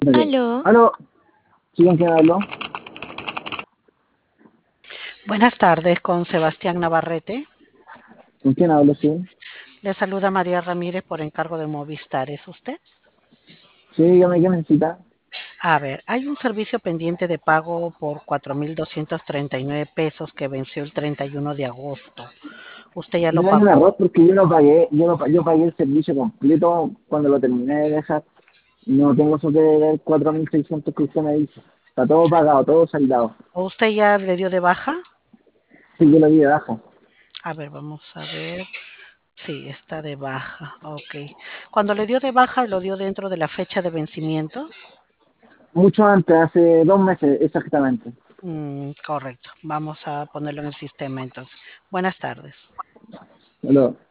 Ok. Aló, Aló, ¿sí con quién hablo? Buenas tardes con Sebastián Navarrete. ¿Con quién hablo, sí? Le saluda María Ramírez por encargo de Movistar. ¿Es usted? Sí, dígame qué necesita. A ver, hay un servicio pendiente de pago por 4.239 pesos que venció el 31 de agosto. ¿Usted ya lo Mira, hay un error pagó? porque yo no pagué, yo pagué el servicio completo cuando lo terminé de dejar. No tengo eso que ver 4.600 que usted me dice. Está todo pagado, todo saldado. ¿O usted ya le dio de baja? Sí, yo lo vi de baja. A ver, vamos a ver. Sí, está de baja. Ok. Cuando le dio de baja, lo dio dentro de la fecha de vencimiento. Mucho antes, hace 2 meses exactamente. Correcto. Vamos a ponerlo en el sistema entonces. Buenas tardes. Aló.